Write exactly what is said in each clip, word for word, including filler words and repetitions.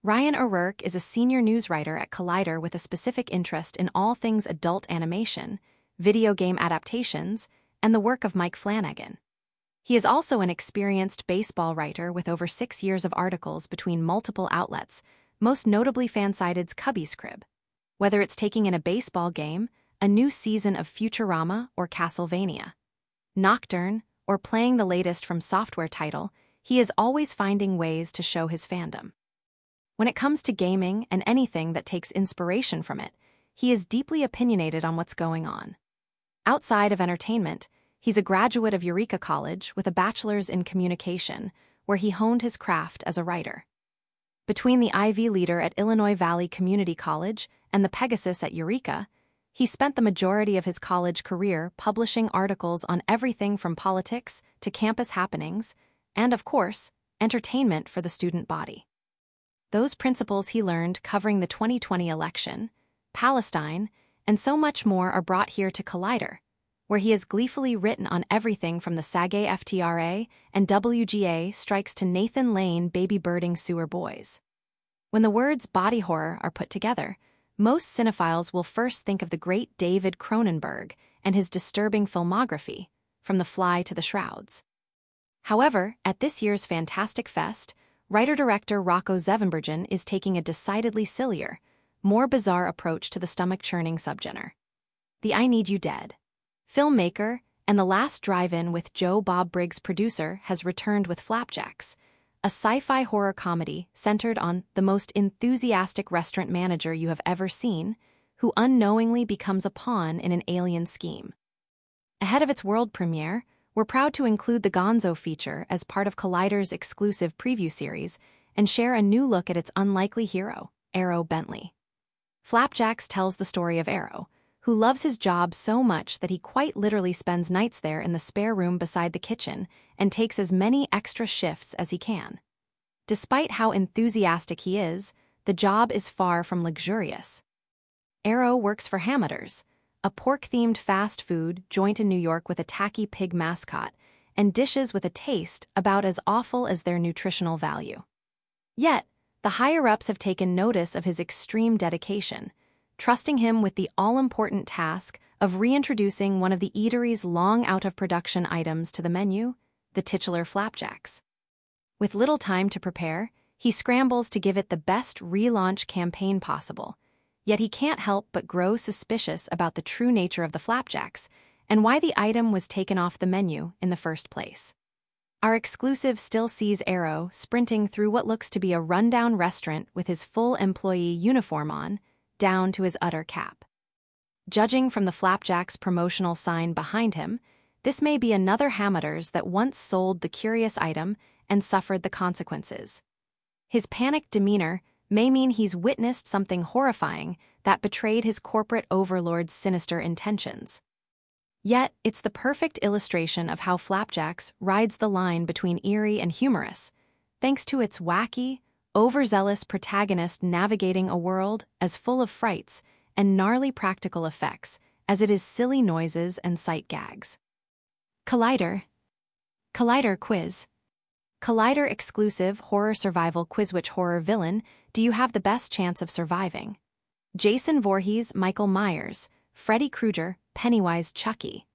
Ryan O'Rourke is a senior news writer at Collider with a specific interest in all things adult animation, video game adaptations, and the work of Mike Flanagan. He is also an experienced baseball writer with over six years of articles between multiple outlets, most notably Fansided's Cubby's Crib. Whether it's taking in a baseball game, a new season of Futurama or Castlevania, Nocturne, or playing the latest from software title, he is always finding ways to show his fandom. When it comes to gaming and anything that takes inspiration from it, he is deeply opinionated on what's going on. Outside of entertainment, he's a graduate of Eureka College with a bachelor's in communication, where he honed his craft as a writer. Between the Ivy Leader at Illinois Valley Community College and the Pegasus at Eureka, he spent the majority of his college career publishing articles on everything from politics to campus happenings, and, of course, entertainment for the student body. Those principles he learned covering the twenty twenty election, Palestine, and so much more are brought here to Collider, where he has gleefully written on everything from the SAG-A F T R A and W G A strikes to Nathan Lane baby birding sewer boys. When the words body horror are put together, most cinephiles will first think of the great David Cronenberg and his disturbing filmography, from The Fly to The Shrouds. However, at this year's Fantastic Fest, writer-director Rocco Zevenbergen is taking a decidedly sillier, more bizarre approach to the stomach-churning subgenre. The I Need You Dead filmmaker and The Last Drive-In with Joe Bob Briggs producer has returned with Flapjacks, a sci-fi horror comedy centered on the most enthusiastic restaurant manager you have ever seen, who unknowingly becomes a pawn in an alien scheme. Ahead of its world premiere, we're proud to include the Gonzo feature as part of Collider's exclusive preview series and share a new look at its unlikely hero, Arrow Bentley. Flapjacks tells the story of Arrow, who loves his job so much that he quite literally spends nights there in the spare room beside the kitchen and takes as many extra shifts as he can. Despite how enthusiastic he is, the job is far from luxurious. Arrow works for Hammer's, a pork-themed fast food joint in New York with a tacky pig mascot, and dishes with a taste about as awful as their nutritional value. Yet, the higher-ups have taken notice of his extreme dedication, trusting him with the all-important task of reintroducing one of the eatery's long out-of-production items to the menu, the titular Flapjacks. With little time to prepare, he scrambles to give it the best relaunch campaign possible, yet he can't help but grow suspicious about the true nature of the Flapjacks and why the item was taken off the menu in the first place. Our exclusive still sees Arrow sprinting through what looks to be a rundown restaurant with his full employee uniform on, down to his utter cap. Judging from the Flapjacks promotional sign behind him, this may be another Hammer's that once sold the curious item and suffered the consequences. His panicked demeanor may mean he's witnessed something horrifying that betrayed his corporate overlord's sinister intentions. Yet, it's the perfect illustration of how Flapjacks rides the line between eerie and humorous, thanks to its wacky, overzealous protagonist navigating a world as full of frights and gnarly practical effects as it is silly noises and sight gags. Collider. Collider Quiz. Collider exclusive horror survival quiz. Which horror villain do you have the best chance of surviving? Jason Voorhees, Michael Myers, Freddy Krueger, Pennywise, Chucky.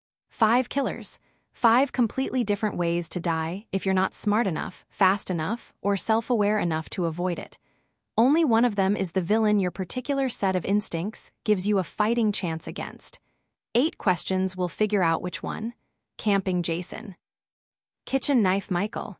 Five killers. Five completely different ways to die if you're not smart enough, fast enough, or self-aware enough to avoid it. Only one of them is the villain your particular set of instincts gives you a fighting chance against. Eight questions will figure out which one. Camping Jason. Kitchen Knife Michael.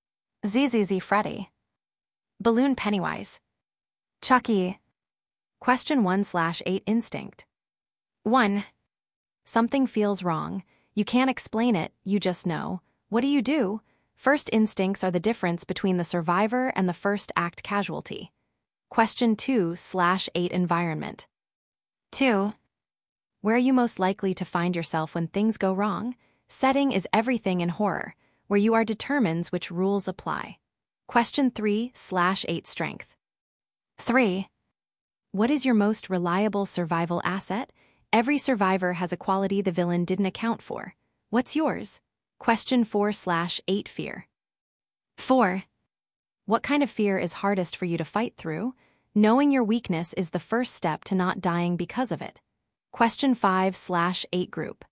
Z Z Z Freddy. Balloon Pennywise. Chucky. Question one slash eight Instinct. one. Something feels wrong. You can't explain it, you just know. What do you do? First instincts are the difference between the survivor and the first act casualty. Question two slash eight Environment. two. Where are you most likely to find yourself when things go wrong? Setting is everything in horror, where you are determines which rules apply. Question three slash eight Strength. three. What is your most reliable survival asset? Every survivor has a quality the villain didn't account for. What's yours? Question four slash eight Fear. four. What kind of fear is hardest for you to fight through? Knowing your weakness is the first step to not dying because of it. Question five slash eight group.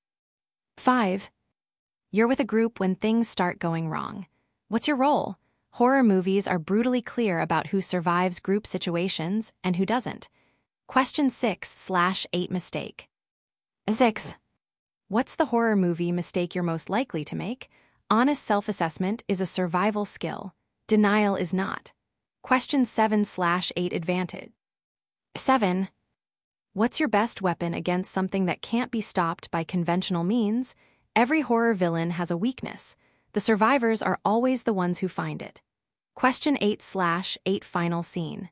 five. You're with a group when things start going wrong. What's your role? Horror movies are brutally clear about who survives group situations and who doesn't. Question six slash eight mistake. six. What's the horror movie mistake you're most likely to make? Honest self-assessment is a survival skill. Denial is not. Question seven slash eight advantage. seven. What's your best weapon against something that can't be stopped by conventional means? Every horror villain has a weakness. The survivors are always the ones who find it. Question eight slash eight final scene.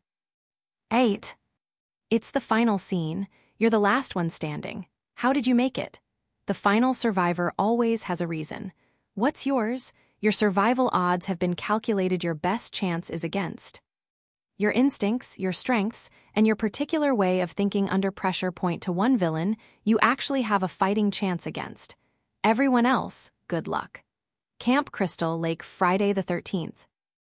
eight. It's the final scene. You're the last one standing. How did you make it? The final survivor always has a reason. What's yours? Your survival odds have been calculated. Your best chance is against. Your instincts, your strengths, and your particular way of thinking under pressure point to one villain you actually have a fighting chance against. Everyone else, good luck. Camp Crystal Lake, Friday the thirteenth.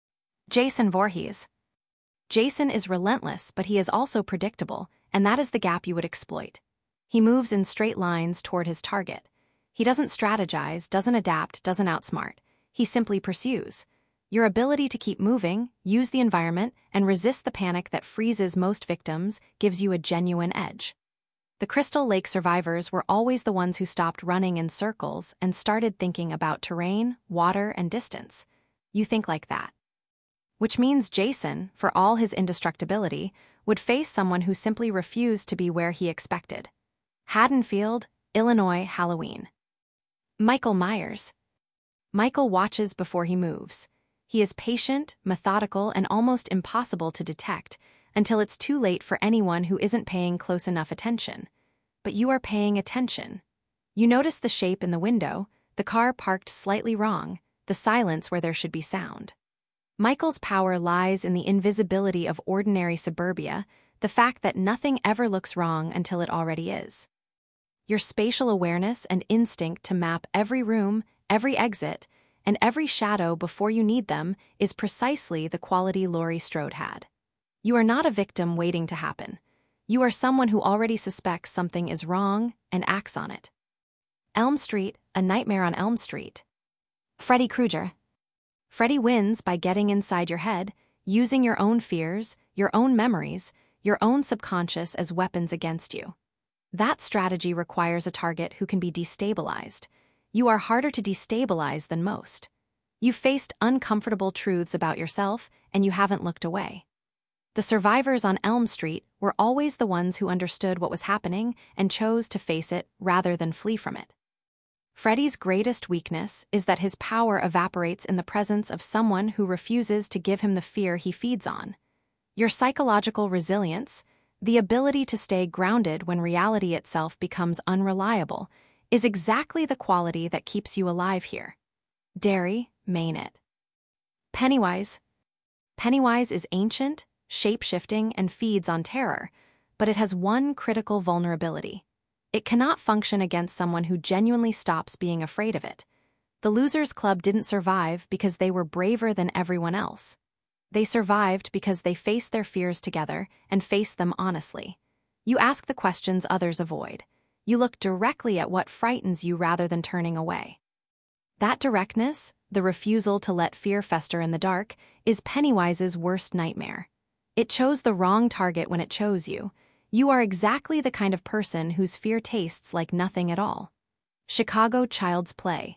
Jason Voorhees. Jason is relentless, but he is also predictable, and that is the gap you would exploit. He moves in straight lines toward his target. He doesn't strategize, doesn't adapt, doesn't outsmart. He simply pursues. Your ability to keep moving, use the environment, and resist the panic that freezes most victims gives you a genuine edge. The Crystal Lake survivors were always the ones who stopped running in circles and started thinking about terrain, water, and distance. You think like that. Which means Jason, for all his indestructibility, would face someone who simply refused to be where he expected. Haddonfield, Illinois, Halloween. Michael Myers. Michael watches before he moves. He is patient, methodical, and almost impossible to detect until it's too late for anyone who isn't paying close enough attention. But you are paying attention. You notice the shape in the window, the car parked slightly wrong, the silence where there should be sound. Michael's power lies in the invisibility of ordinary suburbia, the fact that nothing ever looks wrong until it already is. Your spatial awareness and instinct to map every room, every exit, and every shadow before you need them is precisely the quality Laurie Strode had. You are not a victim waiting to happen. You are someone who already suspects something is wrong and acts on it. Elm Street, A Nightmare on Elm Street. Freddy Krueger. Freddy wins by getting inside your head, using your own fears, your own memories, your own subconscious as weapons against you. That strategy requires a target who can be destabilized. You are harder to destabilize than most. You've faced uncomfortable truths about yourself, and you haven't looked away. The survivors on Elm Street were always the ones who understood what was happening and chose to face it rather than flee from it. Freddy's greatest weakness is that his power evaporates in the presence of someone who refuses to give him the fear he feeds on. Your psychological resilience, the ability to stay grounded when reality itself becomes unreliable, is exactly the quality that keeps you alive here. Derry, main it. Pennywise. Pennywise is ancient, shape-shifting, and feeds on terror, but it has one critical vulnerability. It cannot function against someone who genuinely stops being afraid of it. The Losers Club didn't survive because they were braver than everyone else. They survived because they faced their fears together and faced them honestly. You ask the questions others avoid. You look directly at what frightens you rather than turning away. That directness, the refusal to let fear fester in the dark, is Pennywise's worst nightmare. It chose the wrong target when it chose you. You are exactly the kind of person whose fear tastes like nothing at all. Chicago Child's Play.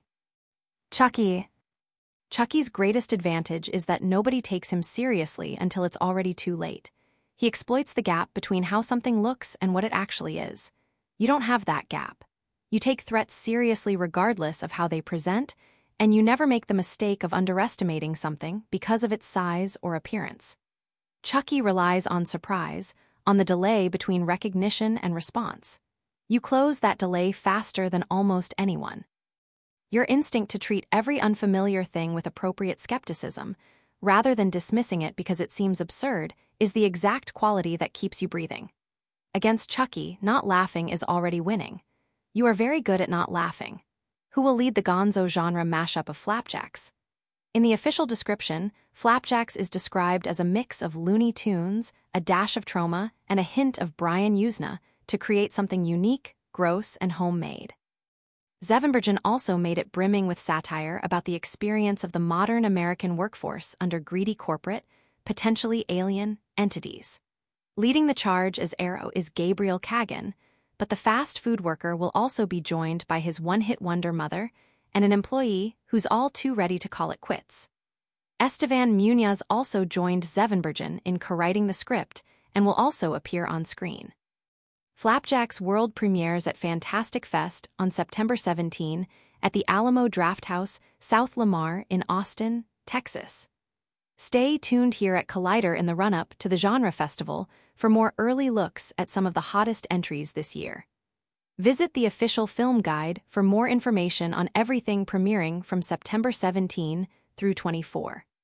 Chucky. Chucky's greatest advantage is that nobody takes him seriously until it's already too late. He exploits the gap between how something looks and what it actually is. You don't have that gap. You take threats seriously regardless of how they present, and you never make the mistake of underestimating something because of its size or appearance. Chucky relies on surprise, on the delay between recognition and response. You close that delay faster than almost anyone. Your instinct to treat every unfamiliar thing with appropriate skepticism, rather than dismissing it because it seems absurd, is the exact quality that keeps you breathing. Against Chucky, not laughing is already winning. You are very good at not laughing. Who will lead the gonzo genre mashup of flapjacks? In the official description, Flapjacks is described as a mix of Looney Tunes, a dash of trauma, and a hint of Brian Yuzna to create something unique, gross, and homemade. Zevenbergen also made it brimming with satire about the experience of the modern American workforce under greedy corporate, potentially alien, entities. Leading the charge as Arrow is Gabriel Kagan, but the fast food worker will also be joined by his one-hit wonder mother and an employee who's all too ready to call it quits. Estevan Munoz also joined Zevenbergen in co-writing the script and will also appear on screen. Flapjacks world premieres at Fantastic Fest on September seventeenth at the Alamo Drafthouse, South Lamar in Austin, Texas. Stay tuned here at Collider in the run-up to the Genre Festival for more early looks at some of the hottest entries this year. Visit the official film guide for more information on everything premiering from September seventeenth through twenty-fourth.